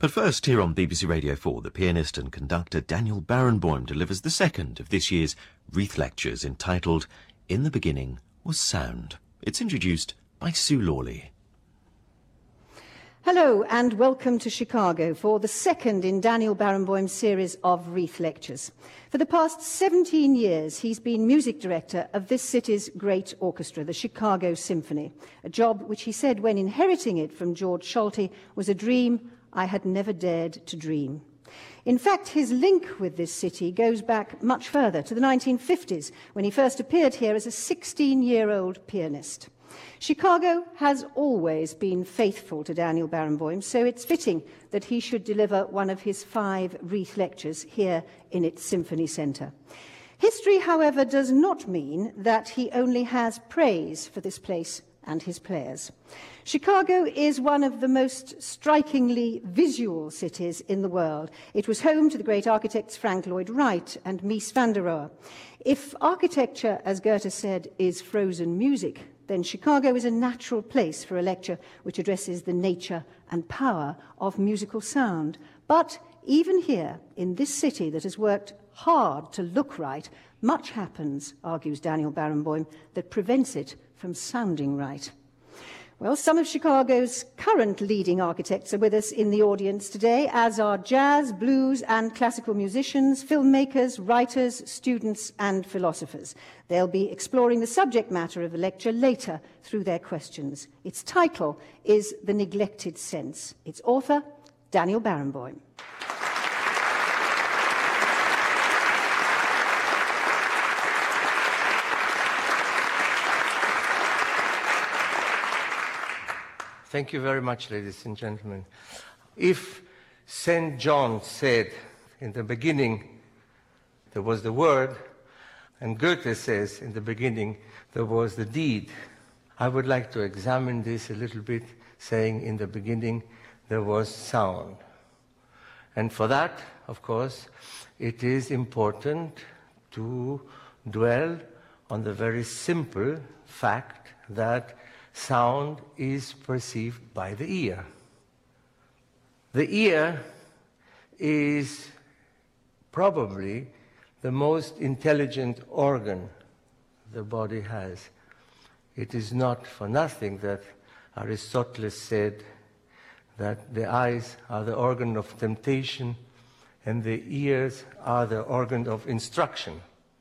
But first, here on BBC Radio 4, the pianist and conductor Daniel Barenboim delivers the second of this year's Reith Lectures, entitled In the Beginning Was Sound. It's introduced by Sue Lawley. Hello and welcome to Chicago for the second in Daniel Barenboim's series of Reith Lectures. For the past 17 years, he's been music director of this city's great orchestra, the Chicago Symphony, a job which he said when inheriting it from George Solti was a dream I had never dared to dream. In fact, his link with this city goes back much further, to the 1950s, when he first appeared here as a 16-year-old pianist. Chicago has always been faithful to Daniel Barenboim, so it's fitting that he should deliver one of his 5 Reith Lectures here in its Symphony Centre. History, however, does not mean that he only has praise for this place and his players. Chicago is one of the most strikingly visual cities in the world. It was home to the great architects Frank Lloyd Wright and Mies van der Rohe. If architecture, as Goethe said, is frozen music, then Chicago is a natural place for a lecture which addresses the nature and power of musical sound. But even here, in this city that has worked hard to look right, much happens, argues Daniel Barenboim, that prevents it from sounding right. Well, some of Chicago's current leading architects are with us in the audience today, as are jazz, blues and classical musicians, filmmakers, writers, students and philosophers. They'll be exploring the subject matter of the lecture later through their questions. Its title is The Neglected Sense. Its author, Daniel Barenboim. Thank you very much, ladies and gentlemen. If St. John said, in the beginning there was the word, and Goethe says, in the beginning there was the deed, I would like to examine this a little bit, saying, in the beginning there was sound. And for that, of course, it is important to dwell on the very simple fact that sound is perceived by the ear. The ear is probably the most intelligent organ the body has. It is not for nothing that Aristotle said that the eyes are the organ of temptation and the ears are the organ of instruction.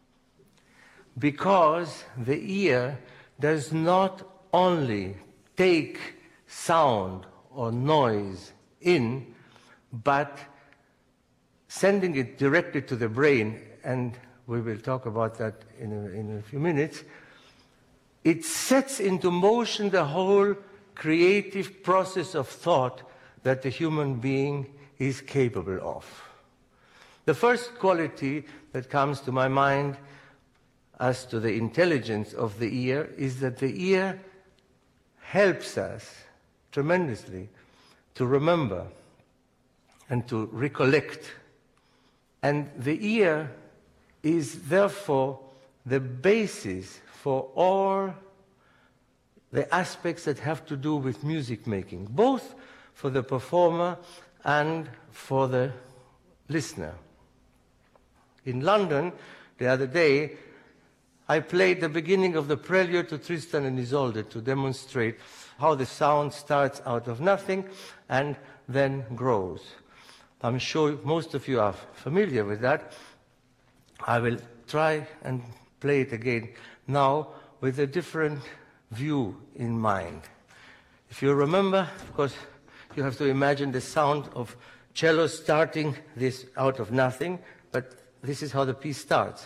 Because the ear does not only take sound or noise in, but sending it directly to the brain, and we will talk about that in a few minutes, it sets into motion the whole creative process of thought that the human being is capable of. The first quality that comes to my mind as to the intelligence of the ear is that the ear helps us tremendously to remember and to recollect. And the ear is therefore the basis for all the aspects that have to do with music making, both for the performer and for the listener. In London, the other day, I played the beginning of the prelude to Tristan and Isolde to demonstrate how the sound starts out of nothing and then grows. I'm sure most of you are familiar with that. I will try and play it again now with a different view in mind. If you remember, of course, you have to imagine the sound of cello starting this out of nothing, but this is how the piece starts.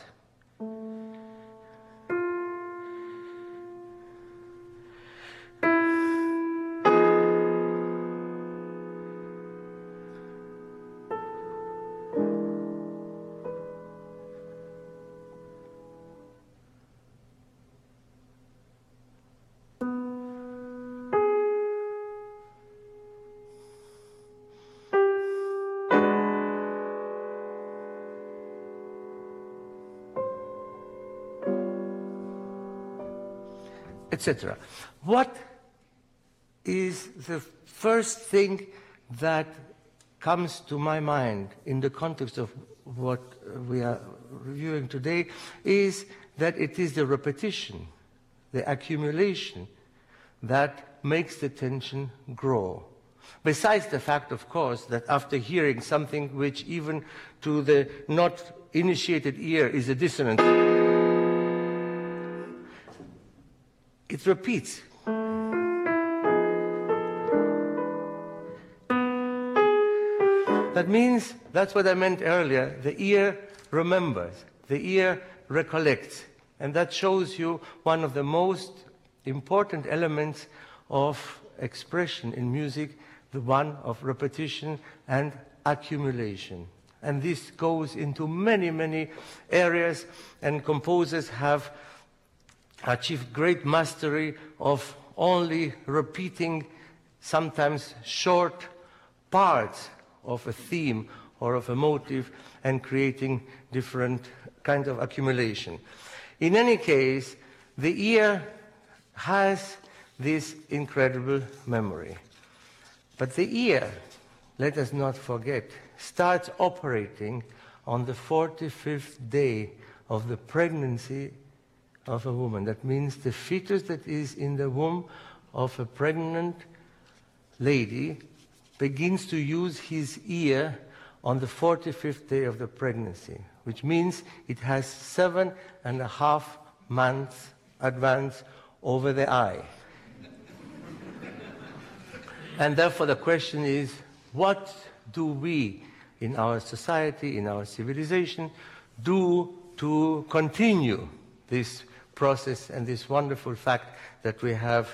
Etc. What is the first thing that comes to my mind in the context of what we are reviewing today is that it is the repetition, the accumulation, that makes the tension grow. Besides the fact, of course, that after hearing something which even to the not initiated ear is a dissonance, it repeats. That means, that's what I meant earlier, the ear remembers, the ear recollects. And that shows you one of the most important elements of expression in music, the one of repetition and accumulation. And this goes into many, many areas, and composers have achieved great mastery of only repeating sometimes short parts of a theme or of a motive and creating different kinds of accumulation. In any case, the ear has this incredible memory. But the ear, let us not forget, starts operating on the 45th day of the pregnancy of a woman. That means the fetus that is in the womb of a pregnant lady begins to use his ear on the 45th day of the pregnancy, which means it has 7.5 months advance over the eye. And therefore the question is, what do we in our society, in our civilization, do to continue this process and this wonderful fact that we have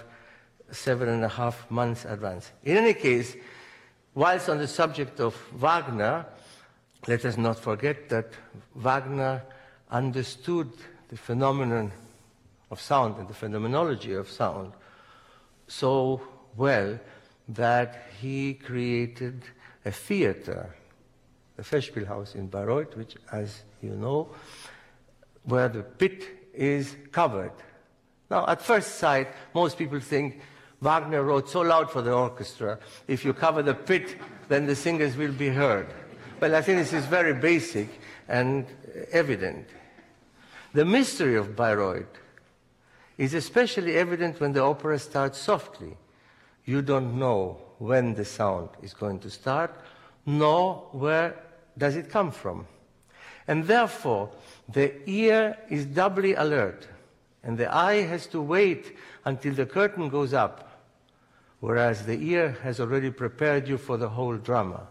7.5 months advance? In any case, whilst on the subject of Wagner, let us not forget that Wagner understood the phenomenon of sound and the phenomenology of sound so well that he created a theater, the Festspielhaus in Bayreuth, which, as you know, where the pit is covered. Now, at first sight, most people think Wagner wrote so loud for the orchestra, if you cover the pit, then the singers will be heard. Well, I think this is very basic and evident. The mystery of Bayreuth is especially evident when the opera starts softly. You don't know when the sound is going to start, nor where does it come from. And therefore, the ear is doubly alert, and the eye has to wait until the curtain goes up, whereas the ear has already prepared you for the whole drama.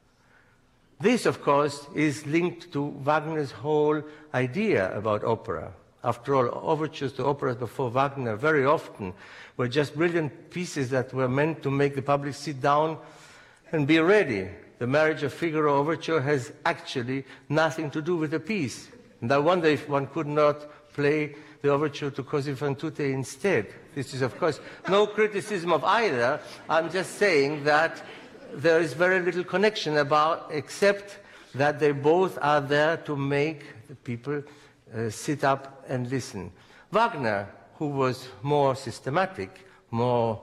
This, of course, is linked to Wagner's whole idea about opera. After all, overtures to operas before Wagner very often were just brilliant pieces that were meant to make the public sit down and be ready. The Marriage of Figaro overture has actually nothing to do with the piece. And I wonder if one could not play the overture to Così fan tutte instead. This is, of course, no criticism of either. I'm just saying that there is very little connection about, except that they both are there to make the people sit up and listen. Wagner, who was more systematic, more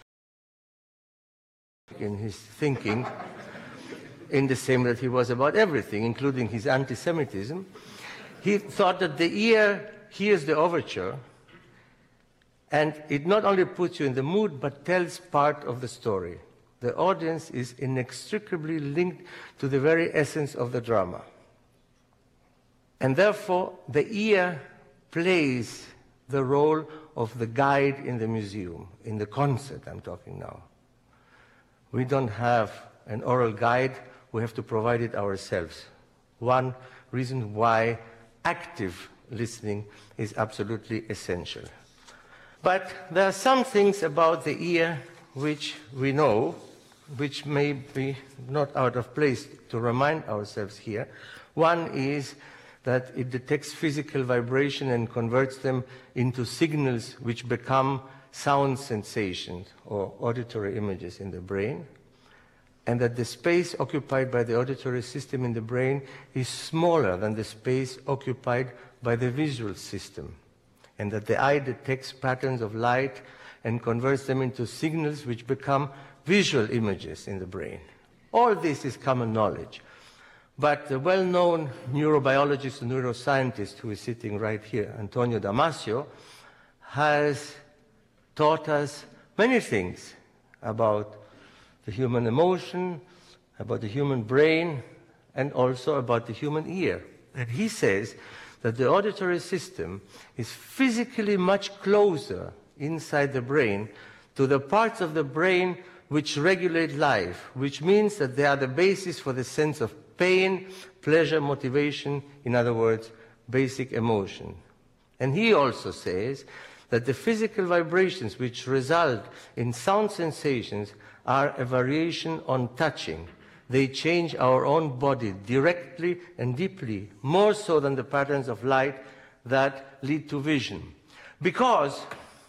in his thinking, in the same that he was about everything, including his anti-Semitism, he thought that the ear hears the overture, and it not only puts you in the mood, but tells part of the story. The audience is inextricably linked to the very essence of the drama. And therefore, the ear plays the role of the guide in the museum, in the concert I'm talking now. We don't have an oral guide, we have to provide it ourselves. One reason why active listening is absolutely essential. But there are some things about the ear which we know, which may be not out of place to remind ourselves here. One is that it detects physical vibration and converts them into signals which become sound sensations or auditory images in the brain, and that the space occupied by the auditory system in the brain is smaller than the space occupied by the visual system, and that the eye detects patterns of light and converts them into signals which become visual images in the brain. All this is common knowledge. But the well-known neurobiologist and neuroscientist who is sitting right here, Antonio Damasio, has taught us many things about the human emotion, about the human brain, and also about the human ear. And he says that the auditory system is physically much closer inside the brain to the parts of the brain which regulate life, which means that they are the basis for the sense of pain, pleasure, motivation, in other words, basic emotion. And he also says that the physical vibrations which result in sound sensations are a variation on touching. They change our own body directly and deeply, more so than the patterns of light that lead to vision. Because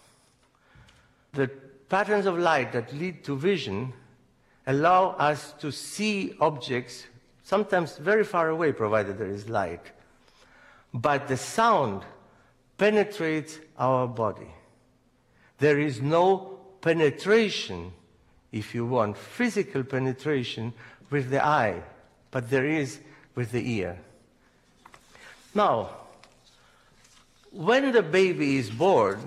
the patterns of light that lead to vision allow us to see objects, sometimes very far away, provided there is light. But the sound penetrates our body. There is no penetration, if you want, physical penetration with the eye, but there is with the ear. Now, when the baby is born,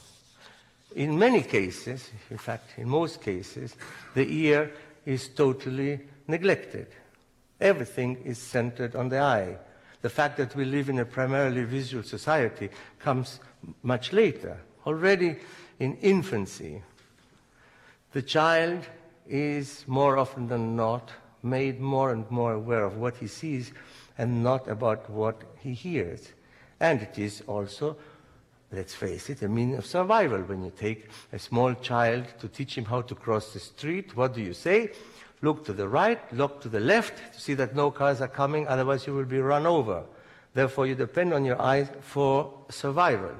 in many cases, in fact, in most cases, the ear is totally neglected. Everything is centered on the eye. The fact that we live in a primarily visual society comes much later. Already in infancy, the child is more often than not made more and more aware of what he sees and not about what he hears. And it is also, let's face it, a means of survival. When you take a small child to teach him how to cross the street, what do you say? Look to the right, look to the left to see that no cars are coming, otherwise you will be run over. Therefore, you depend on your eyes for survival.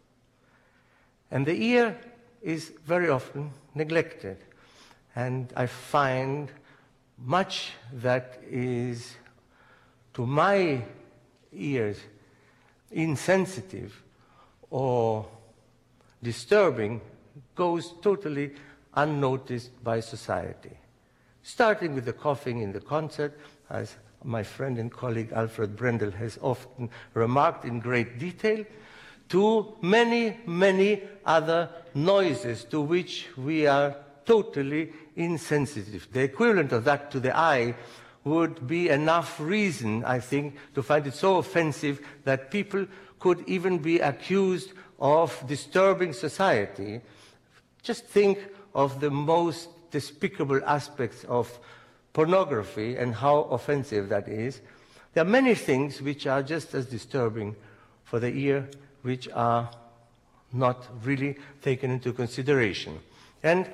And the ear is very often neglected. And I find much that is, to my ears, insensitive or disturbing goes totally unnoticed by society. Starting with the coughing in the concert, as my friend and colleague Alfred Brendel has often remarked in great detail, to many, many other noises to which we are totally insensitive. The equivalent of that to the eye would be enough reason, I think, to find it so offensive that people could even be accused of disturbing society. Just think of the most despicable aspects of pornography and how offensive that is. There are many things which are just as disturbing for the ear, which are not really taken into consideration. And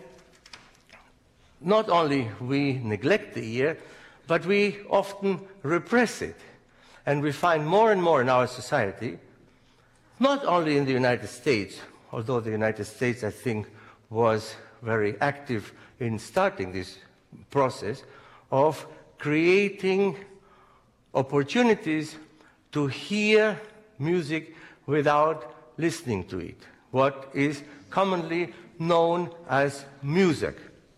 not only we neglect the ear, but we often repress it. And we find more and more in our society, not only in the United States, although the United States, I think, was very active in starting this process of creating opportunities to hear music without listening to it, what is commonly known as music.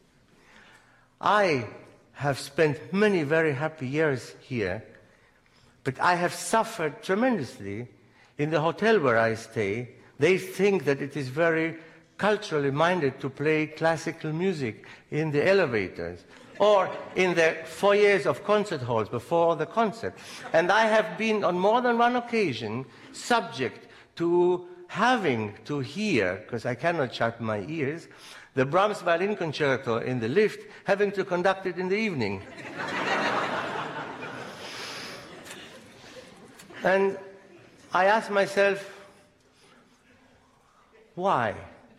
I have spent many very happy years here, but I have suffered tremendously in the hotel where I stay. They think that it is very culturally minded to play classical music in the elevators or in the foyers of concert halls before the concert. And I have been on more than one occasion subject to having to hear, because I cannot shut my ears, the Brahms Violin Concerto in the lift, having to conduct it in the evening. And I ask myself, why?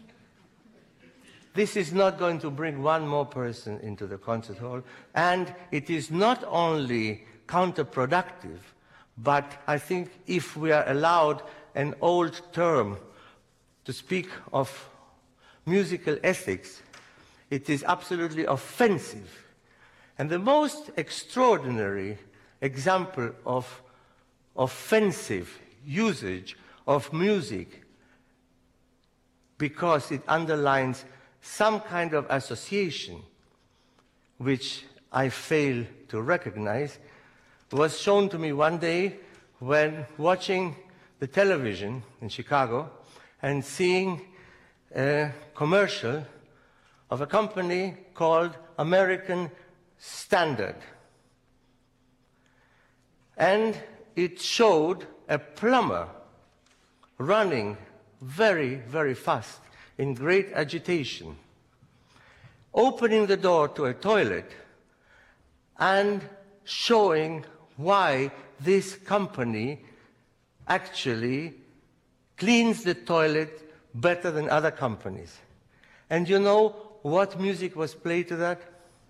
This is not going to bring one more person into the concert hall, and it is not only counterproductive, but I think if we are allowed an old term to speak of musical ethics, it is absolutely offensive. And the most extraordinary example of offensive usage of music, because it underlines some kind of association which I fail to recognize was shown to me one day when watching the television in Chicago and seeing a commercial of a company called American Standard. And it showed a plumber running very, very fast in great agitation, opening the door to a toilet and showing why this company actually cleans the toilet better than other companies. And you know what music was played to that?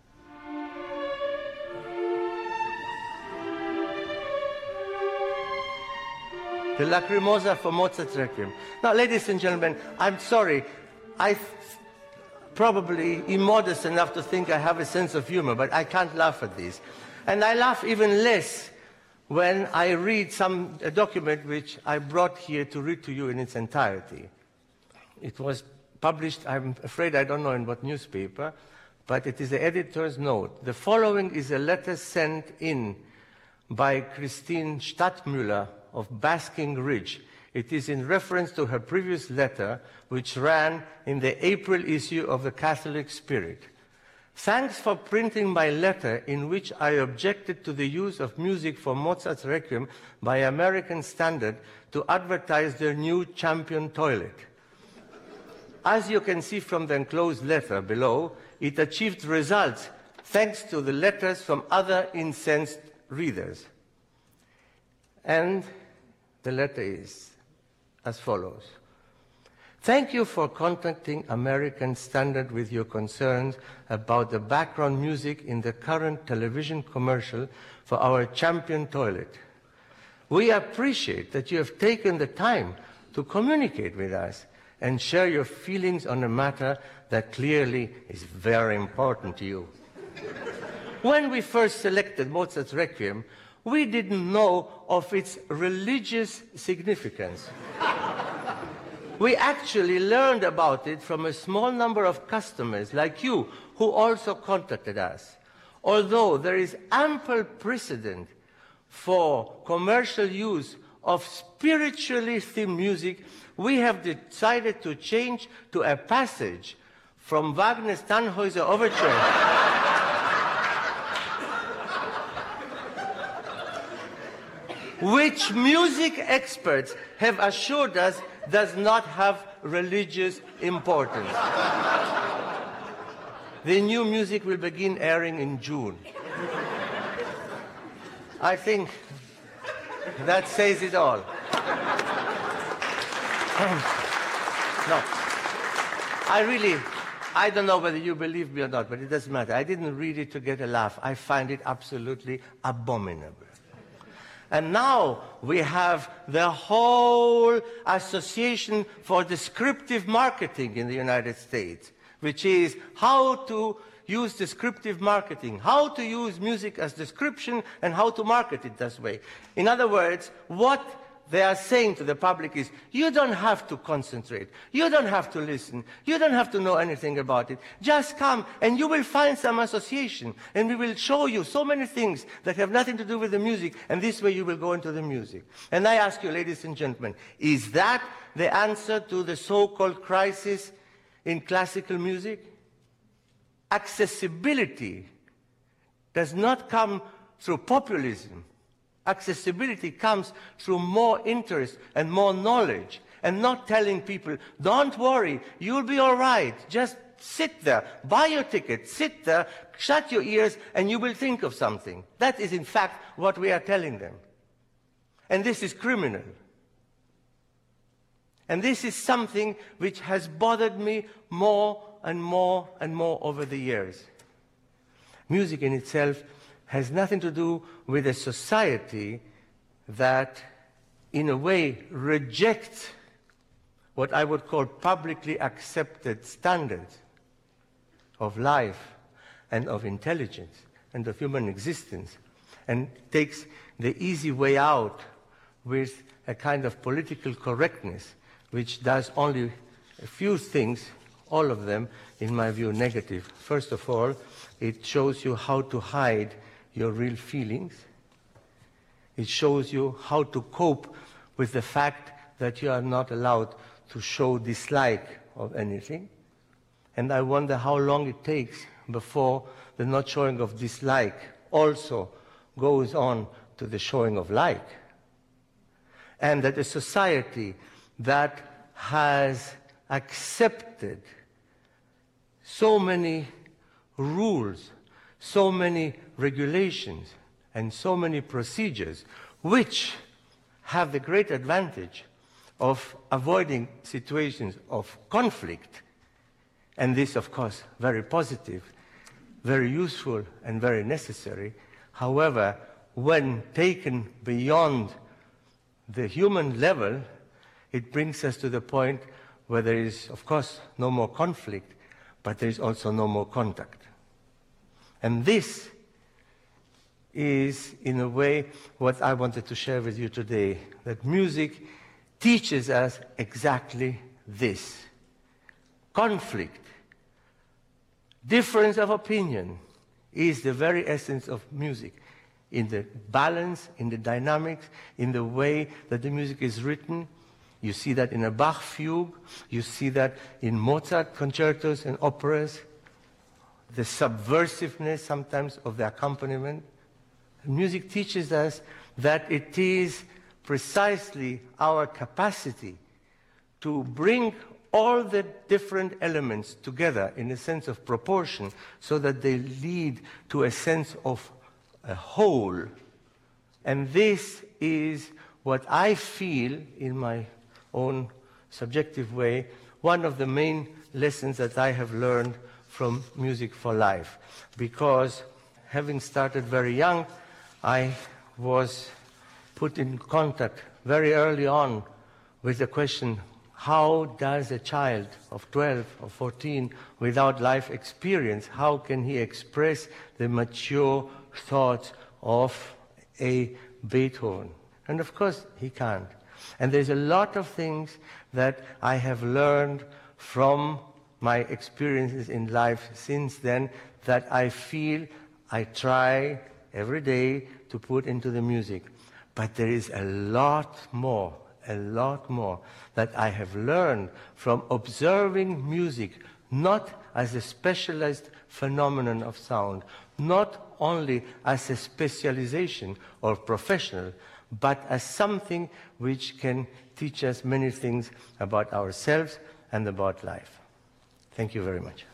The Lacrimosa for Mozart's Requiem. Now, ladies and gentlemen, I'm sorry. I'm probably immodest enough to think I have a sense of humor, but I can't laugh at this. And I laugh even less when I read a document which I brought here to read to you in its entirety. It was published, I'm afraid I don't know in what newspaper, but it is the editor's note. The following is a letter sent in by Christine Stadtmüller of Basking Ridge. It is in reference to her previous letter, which ran in the April issue of the Catholic Spirit. Thanks for printing my letter in which I objected to the use of music for Mozart's Requiem by American Standard to advertise their new champion toilet. As you can see from the enclosed letter below, it achieved results thanks to the letters from other incensed readers. And the letter is as follows. Thank you for contacting American Standard with your concerns about the background music in the current television commercial for our champion toilet. We appreciate that you have taken the time to communicate with us and share your feelings on a matter that clearly is very important to you. When we first selected Mozart's Requiem, we didn't know of its religious significance. We actually learned about it from a small number of customers like you who also contacted us. Although there is ample precedent for commercial use of spiritually themed music, we have decided to change to a passage from Wagner's Tannhäuser Overture, which music experts have assured us does not have religious importance. The new music will begin airing in June. I think that says it all. No, I don't know whether you believe me or not, but it doesn't matter. I didn't read it to get a laugh. I find it absolutely abominable. And now we have the whole Association for Descriptive Marketing in the United States, which is how to use descriptive marketing, how to use music as description and how to market it this way. In other words, what they are saying to the public is, you don't have to concentrate, you don't have to listen, you don't have to know anything about it. Just come and you will find some association and we will show you so many things that have nothing to do with the music, and this way you will go into the music. And I ask you, ladies and gentlemen, is that the answer to the so-called crisis in classical music? Accessibility does not come through populism. Accessibility comes through more interest and more knowledge, and not telling people, don't worry, you'll be all right. Just sit there, buy your ticket, sit there, shut your ears, and you will think of something. That is, in fact, what we are telling them. And this is criminal. And this is something which has bothered me more and more and more over the years. Music in itself has nothing to do with a society that, in a way, rejects what I would call publicly accepted standards of life and of intelligence and of human existence, and takes the easy way out with a kind of political correctness which does only a few things all of them, in my view, negative. First of all, it shows you how to hide your real feelings. It shows you how to cope with the fact that you are not allowed to show dislike of anything. And I wonder how long it takes before the not showing of dislike also goes on to the showing of like. And that a society that has accepted so many rules, so many regulations, and so many procedures, which have the great advantage of avoiding situations of conflict, and this, of course, very positive, very useful, and very necessary. However, when taken beyond the human level, it brings us to the point where there is, of course, no more conflict, but there is also no more contact. And this is, in a way, what I wanted to share with you today, that music teaches us exactly this. Conflict, difference of opinion, is the very essence of music, in the balance, in the dynamics, in the way that the music is written. You see that in a Bach fugue, you see that in Mozart concertos and operas, the subversiveness sometimes of the accompaniment. Music teaches us that it is precisely our capacity to bring all the different elements together in a sense of proportion so that they lead to a sense of a whole. And this is what I feel, in my own subjective way, one of the main lessons that I have learned from Music for Life. Because having started very young, I was put in contact very early on with the question, how does a child of 12 or 14 without life experience, how can he express the mature thoughts of a Beethoven? And of course he can't. And there's a lot of things that I have learned from my experiences in life since then that I feel I try every day to put into the music. But there is a lot more that I have learned from observing music, not as a specialized phenomenon of sound, not only as a specialization or professional, but as something which can teach us many things about ourselves and about life. Thank you very much.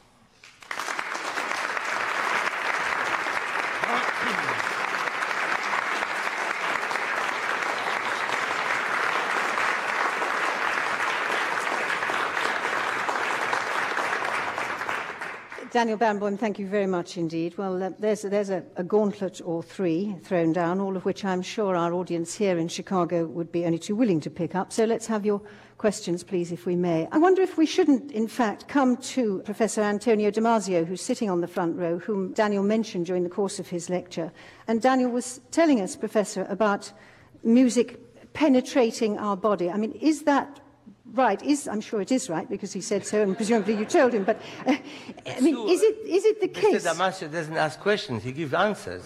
Daniel Barenboim, thank you very much indeed. Well, there's a gauntlet or three thrown down, all of which I'm sure our audience here in Chicago would be only too willing to pick up. So let's have your questions, please, if we may. I wonder if we shouldn't, in fact, come to Professor Antonio Damasio, who's sitting on the front row, whom Daniel mentioned during the course of his lecture. And Daniel was telling us, Professor, about music penetrating our body. I mean, is that right? I'm sure it is right, because he said so, and presumably you told him. But I mean, is it the case? Mr. Damasio doesn't ask questions; he gives answers.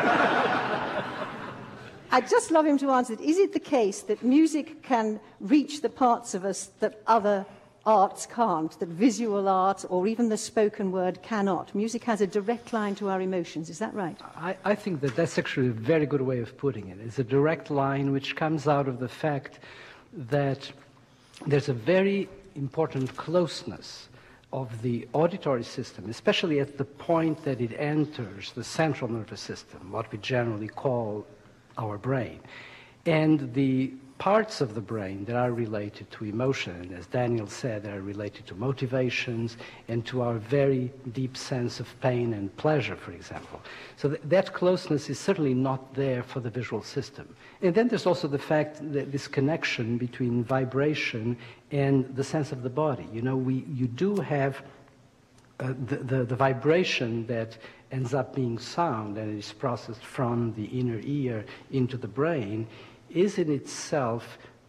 I'd just love him to answer it. Is it the case that music can reach the parts of us that other arts can't, that visual art or even the spoken word cannot? Music has a direct line to our emotions. Is that right? I think that that's actually a very good way of putting it. It's a direct line which comes out of the fact that there's a very important closeness of the auditory system, especially at the point that it enters the central nervous system, what we generally call our brain, and the parts of the brain that are related to emotion, and as Daniel said, are related to motivations and to our very deep sense of pain and pleasure, for example. So that closeness is certainly not there for the visual system. And then there's also the fact that this connection between vibration and the sense of the body. You know, you do have the vibration that ends up being sound and is processed from the inner ear into the brain is in itself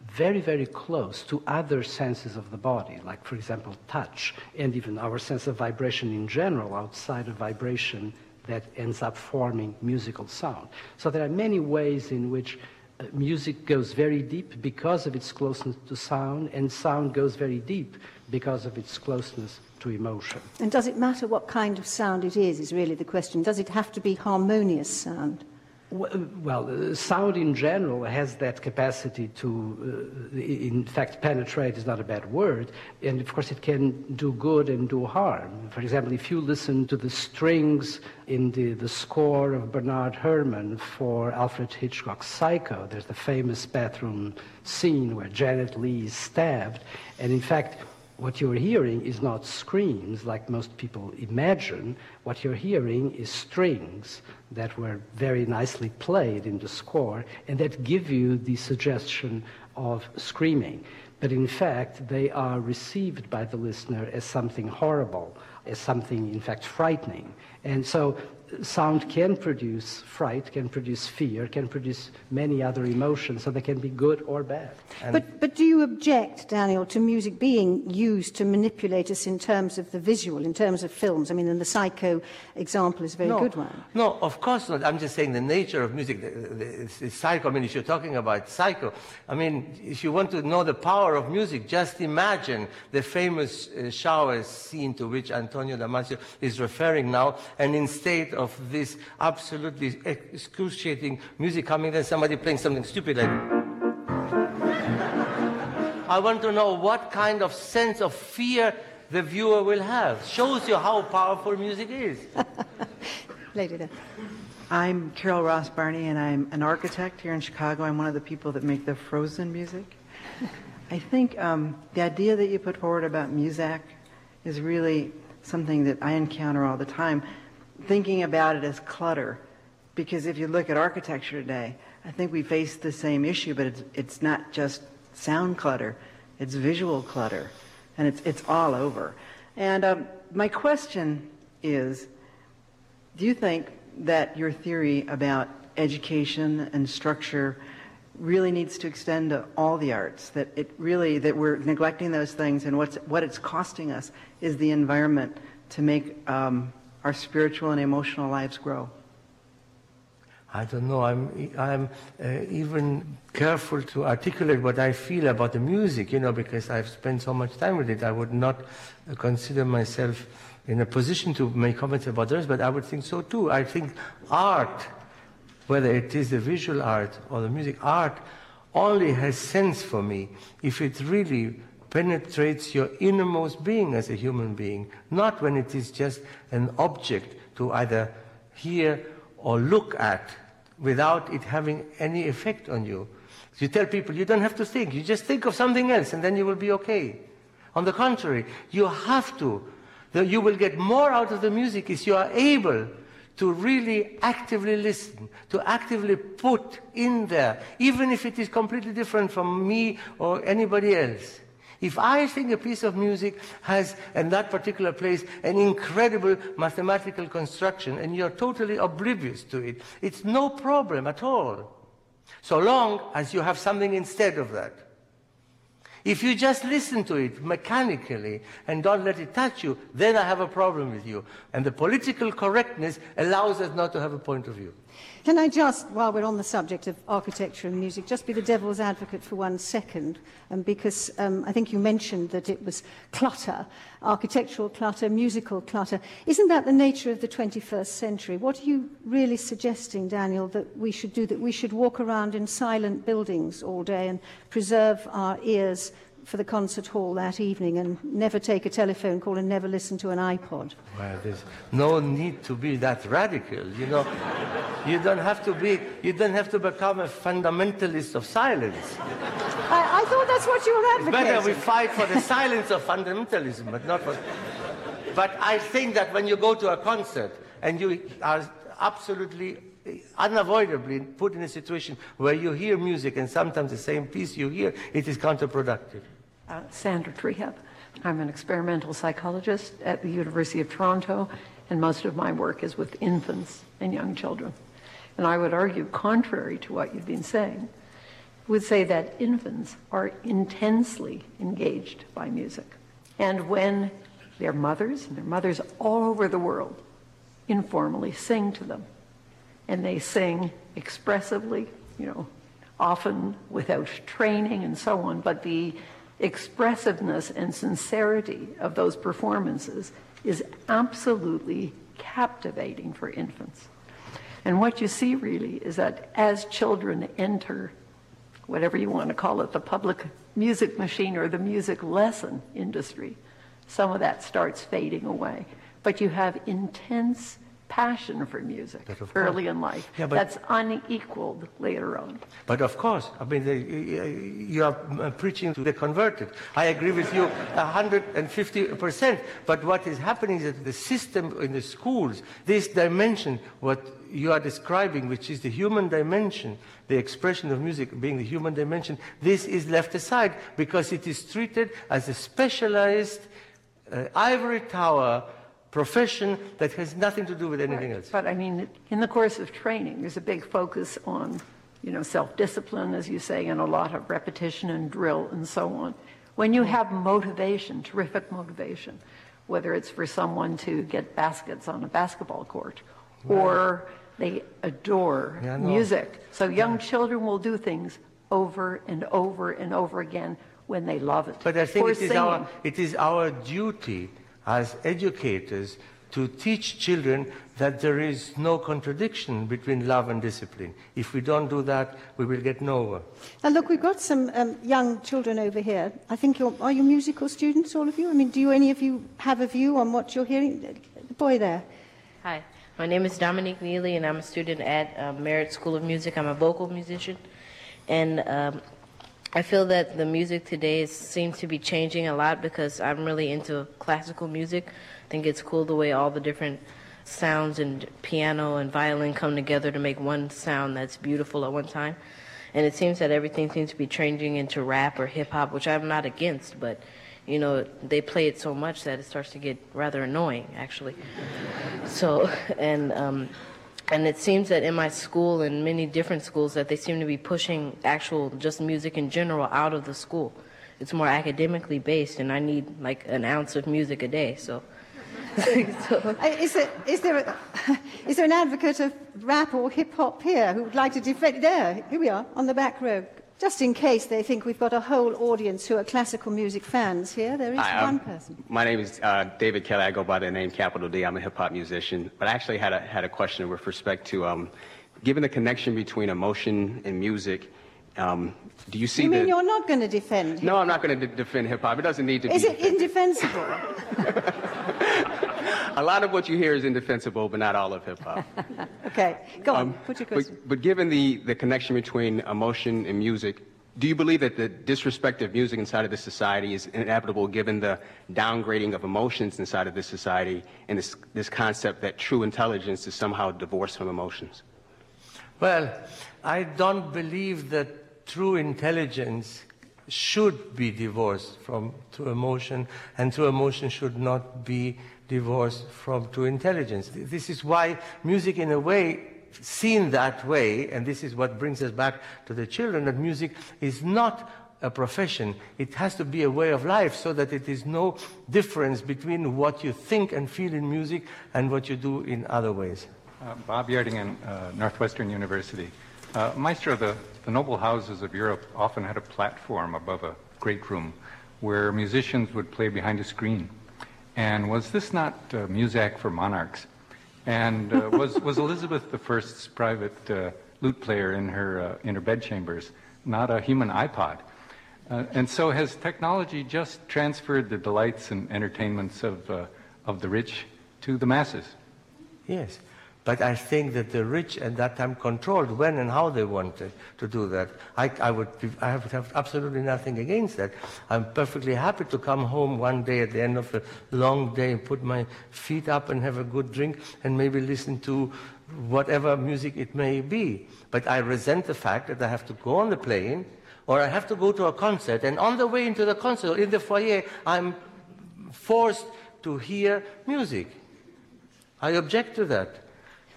very, very close to other senses of the body, like, for example, touch, and even our sense of vibration in general, outside of vibration, that ends up forming musical sound. So there are many ways in which music goes very deep because of its closeness to sound, and sound goes very deep because of its closeness to emotion. And does it matter what kind of sound it is really the question. Does it have to be harmonious sound? Well, sound in general has that capacity to, in fact, penetrate is not a bad word, and of course it can do good and do harm. For example, if you listen to the strings in the score of Bernard Herrmann for Alfred Hitchcock's Psycho, there's the famous bathroom scene where Janet Leigh is stabbed, and in fact, what you're hearing is not screams like most people imagine. What you're hearing is strings that were very nicely played in the score and that give you the suggestion of screaming. But in fact, they are received by the listener as something horrible, as something, in fact, frightening. And so sound can produce fright, can produce fear, can produce many other emotions, so they can be good or bad. But do you object, Daniel, to music being used to manipulate us in terms of the visual, in terms of films? I mean, and the Psycho example is a very good one. No, of course not. I'm just saying the nature of music, the Psycho, I mean, if you're talking about Psycho, I mean, if you want to know the power of music, just imagine the famous shower scene to which Antonio Damasio is referring now, and instead of this absolutely excruciating music coming, then somebody playing something stupid like... I want to know what kind of sense of fear the viewer will have. Shows you how powerful music is. Lady there. I'm Carol Ross Barney, and I'm an architect here in Chicago. I'm one of the people that make the Frozen music. I think the idea that you put forward about Muzak is really something that I encounter all the time, thinking about it as clutter. Because if you look at architecture today, I think we face the same issue, but it's not just sound clutter, it's visual clutter, and it's all over. And my question is, do you think that your theory about education and structure really needs to extend to all the arts, that we're neglecting those things, and what it's costing us is the environment to make our spiritual and emotional lives grow? I don't know. I'm even careful to articulate what I feel about the music, because I've spent so much time with it. I would not consider myself in a position to make comments about others, but I would think so too. I think art, whether it is the visual art or the music, art only has sense for me if it really penetrates your innermost being as a human being, not when it is just an object to either hear or look at without it having any effect on you. You tell people you don't have to think, you just think of something else and then you will be okay. On the contrary, you have to. You will get more out of the music if you are able to really actively listen, to actively put in there, even if it is completely different from me or anybody else. If I think a piece of music has, in that particular place, an incredible mathematical construction, and you're totally oblivious to it, it's no problem at all, so long as you have something instead of that. If you just listen to it mechanically and don't let it touch you, then I have a problem with you. And the political correctness allows us not to have a point of view. Can I just, while we're on the subject of architecture and music, just be the devil's advocate for 1 second? Because I think you mentioned that it was clutter, architectural clutter, musical clutter. Isn't that the nature of the 21st century? What are you really suggesting, Daniel, that we should do, that we should walk around in silent buildings all day and preserve our ears for the concert hall that evening and never take a telephone call and never listen to an iPod? Well, there's no need to be that radical, You don't have to become a fundamentalist of silence. I thought that's what you were advocating. It's better we fight for the silence of fundamentalism, but not for... But I think that when you go to a concert and you are absolutely, unavoidably put in a situation where you hear music and sometimes the same piece you hear, it is counterproductive. Sandra Trehep. I'm an experimental psychologist at the University of Toronto, and most of my work is with infants and young children. And I would argue, contrary to what you've been saying, would say that infants are intensely engaged by music. And when their mothers, and their mothers all over the world, informally sing to them, and they sing expressively, often without training and so on, but the expressiveness and sincerity of those performances is absolutely captivating for infants. And what you see really is that as children enter, whatever you want to call it, the public music machine or the music lesson industry, some of that starts fading away. But you have intense passion for music early in life. Yeah, that's unequaled later on. But of course, I mean, you are preaching to the converted. I agree with you 150%. But what is happening is that the system in the schools, this dimension, what you are describing, which is the human dimension, the expression of music being the human dimension, this is left aside because it is treated as a specialized ivory tower profession that has nothing to do with anything else. But I mean, in the course of training, there's a big focus on, self-discipline, as you say, and a lot of repetition and drill and so on. When you have motivation, terrific motivation, whether it's for someone to get baskets on a basketball court or they adore music. So young children will do things over and over and over again when they love it. But I think it is our duty as educators to teach children that there is no contradiction between love and discipline. If we don't do that, we will get nowhere. Now look, we've got some young children over here. I think are you musical students, all of you? I mean, do any of you have a view on what you're hearing? The boy there. Hi, my name is Dominique Neely, and I'm a student at Merit School of Music. I'm a vocal musician, and I feel that the music today seems to be changing a lot because I'm really into classical music. I think it's cool the way all the different sounds and piano and violin come together to make one sound that's beautiful at one time. And it seems that everything seems to be changing into rap or hip-hop, which I'm not against, but, they play it so much that it starts to get rather annoying, actually. So, and it seems that in my school and many different schools that they seem to be pushing actual just music in general out of the school. It's more academically based, and I need like an ounce of music a day. So, Is there an advocate of rap or hip hop here who would like to defend? There, here we are on the back row. Just in case they think we've got a whole audience who are classical music fans here, there is one person. My name is David Kelly. I go by the name Capital D. I'm a hip-hop musician. But I actually had a question with respect to, given the connection between emotion and music, do you see You mean you're not going to defend hip-hop? No, I'm not going to defend hip-hop. It doesn't need to be. Is it indefensible? A lot of what you hear is indefensible, but not all of hip-hop. Okay, go on. Put your question. But given the connection between emotion and music, do you believe that the disrespect of music inside of this society is inevitable given the downgrading of emotions inside of this society and this concept that true intelligence is somehow divorced from emotions? Well, I don't believe that true intelligence should be divorced from true emotion, and true emotion should not be divorced from true intelligence. This is why music, in a way, seen that way, and this is what brings us back to the children, that music is not a profession. It has to be a way of life, so that it is no difference between what you think and feel in music and what you do in other ways. Bob Yardingen, Northwestern University. Maestro, the noble houses of Europe often had a platform above a great room where musicians would play behind a screen. And was this not Muzak for monarchs? And was Elizabeth I's private lute player in her bedchambers not a human iPod? And so has technology just transferred the delights and entertainments of the rich to the masses? Yes. But I think that the rich at that time controlled when and how they wanted to do that. I would have absolutely nothing against that. I'm perfectly happy to come home one day at the end of a long day and put my feet up and have a good drink and maybe listen to whatever music it may be. But I resent the fact that I have to go on the plane or I have to go to a concert, and on the way into the concert, in the foyer, I'm forced to hear music. I object to that.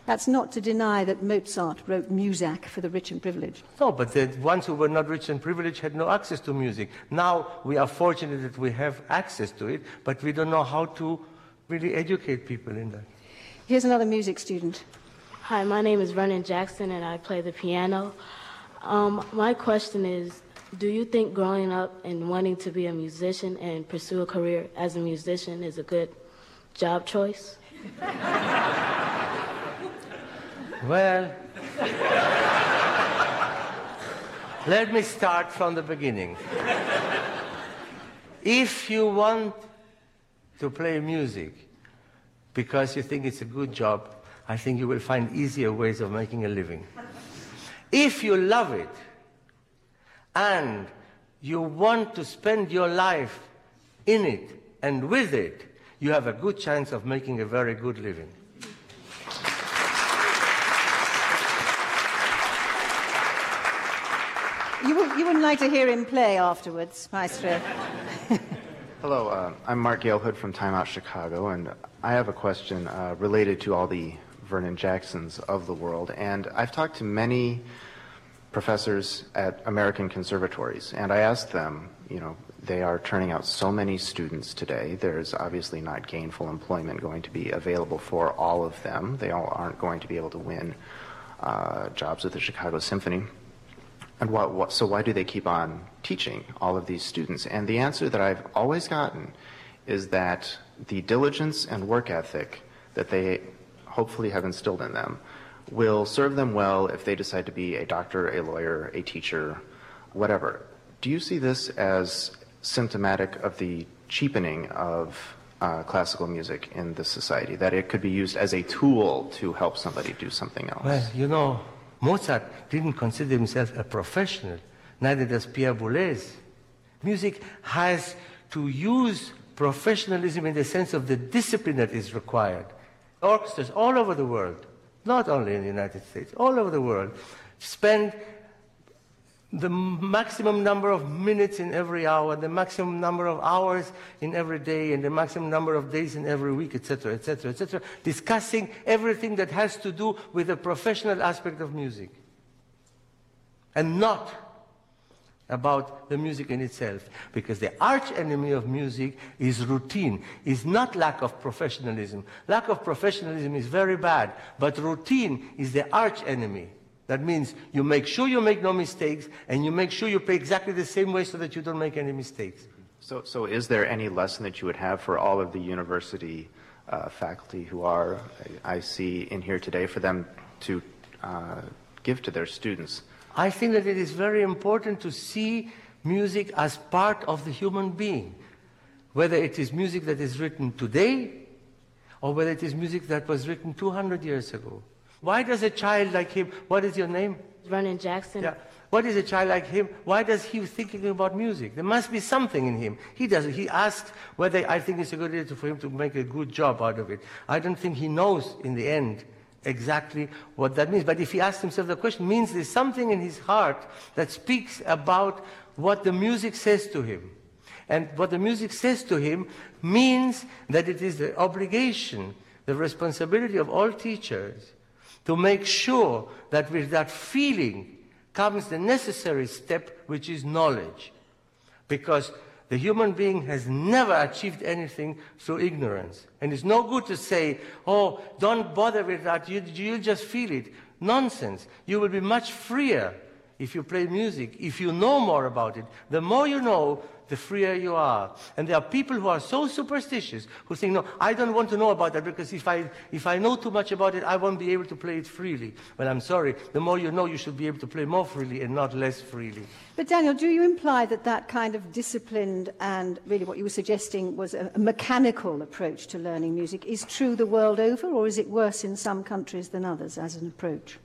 That's not to deny that Mozart wrote Muzak for the rich and privileged. No, but the ones who were not rich and privileged had no access to music. Now we are fortunate that we have access to it, but we don't know how to really educate people in that. Here's another music student. Hi, my name is Vernon Jackson, and I play the piano. My question is, do you think growing up and wanting to be a musician and pursue a career as a musician is a good job choice? Well, let me start from the beginning. If you want to play music because you think it's a good job, I think you will find easier ways of making a living. If you love it and you want to spend your life in it and with it, you have a good chance of making a very good living. You wouldn't like to hear him play afterwards, Maestro? Hello, I'm Mark Galehood from Time Out Chicago, and I have a question related to all the Vernon Jacksons of the world. And I've talked to many professors at American conservatories, and I asked them, you know, they are turning out so many students today. There's obviously not gainful employment going to be available for all of them. They all aren't going to be able to win jobs with the Chicago Symphony. And so why do they keep on teaching all of these students? And the answer that I've always gotten is that the diligence and work ethic that they hopefully have instilled in them will serve them well if they decide to be a doctor, a lawyer, a teacher, whatever. Do you see this as symptomatic of the cheapening of classical music in this society, that it could be used as a tool to help somebody do something else? Well, you know, Mozart didn't consider himself a professional, neither does Pierre Boulez. Music has to use professionalism in the sense of the discipline that is required. Orchestras all over the world, not only in the United States, all over the world, spend the maximum number of minutes in every hour, the maximum number of hours in every day, and the maximum number of days in every week, etc., etc., etc., discussing everything that has to do with the professional aspect of music, and not about the music in itself. Because the arch enemy of music is routine, is not lack of professionalism. Lack of professionalism is very bad, but routine is the arch enemy. That means you make sure you make no mistakes, and you make sure you play exactly the same way so that you don't make any mistakes. So is there any lesson that you would have for all of the university faculty who are, I see in here today, for them to give to their students? I think that it is very important to see music as part of the human being, whether it is music that is written today or whether it is music that was written 200 years ago. Why does a child like him, what is your name? Vernon Jackson. Yeah. What is a child like him? Why does he thinking about music? There must be something in him. He doesn't. He asked whether I think it's a good idea for him to make a good job out of it. I don't think he knows in the end exactly what that means. But if he asks himself the question, it means there's something in his heart that speaks about what the music says to him. And what the music says to him means that it is the obligation, the responsibility of all teachers to make sure that with that feeling comes the necessary step, which is knowledge. Because the human being has never achieved anything through ignorance. And it's no good to say, oh, don't bother with that, you'll just feel it. Nonsense. You will be much freer if you play music, if you know more about it. The more you know, the freer you are. And there are people who are so superstitious who think, no, I don't want to know about that because if I know too much about it, I won't be able to play it freely. Well, I'm sorry. The more you know, you should be able to play more freely and not less freely. But Daniel, do you imply that that kind of disciplined and really what you were suggesting was a mechanical approach to learning music is true the world over, or is it worse in some countries than others as an approach?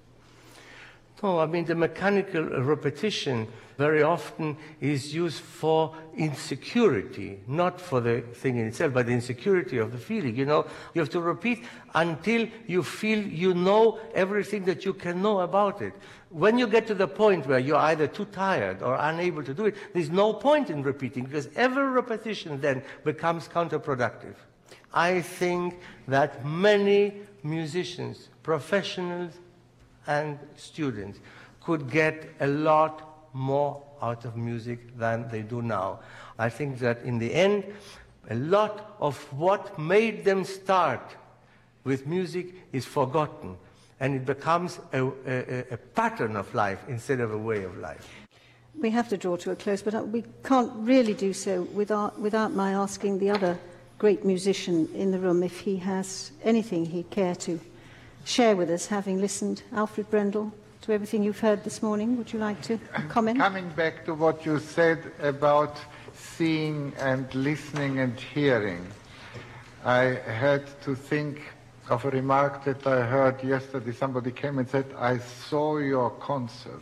No, I mean, the mechanical repetition very often is used for insecurity, not for the thing in itself, but the insecurity of the feeling. You know, you have to repeat until you feel you know everything that you can know about it. When you get to the point where you're either too tired or unable to do it, there's no point in repeating, because every repetition then becomes counterproductive. I think that many musicians professionals and students could get a lot more out of music than they do now. I think that in the end, a lot of what made them start with music is forgotten, and it becomes a pattern of life instead of a way of life. We have to draw to a close, but we can't really do so without my asking the other great musician in the room if he has anything he'd care to share with us, having listened, Alfred Brendel, to everything you've heard this morning. Would you like to comment? Coming back to what you said about seeing and listening and hearing, I had to think of a remark that I heard yesterday. Somebody came and said, "I saw your concert."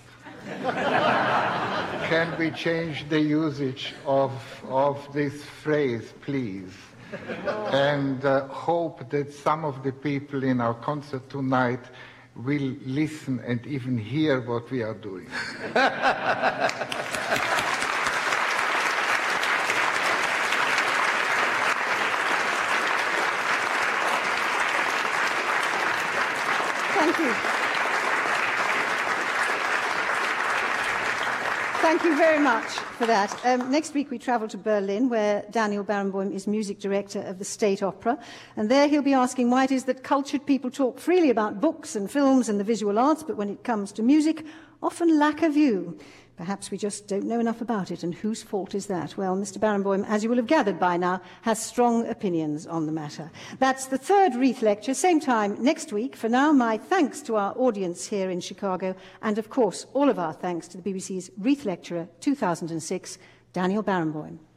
Can we change the usage of this phrase, please? And hope that some of the people in our concert tonight will listen and even hear what we are doing. Thank you. Thank you very much for that. Next week we travel to Berlin, where Daniel Barenboim is music director of the State Opera, and there he'll be asking why it is that cultured people talk freely about books and films and the visual arts, but when it comes to music, often lack a view. Perhaps we just don't know enough about it, and whose fault is that? Well, Mr. Barenboim, as you will have gathered by now, has strong opinions on the matter. That's the third Reith Lecture, same time next week. For now, my thanks to our audience here in Chicago, and of course, all of our thanks to the BBC's Reith Lecturer 2006, Daniel Barenboim.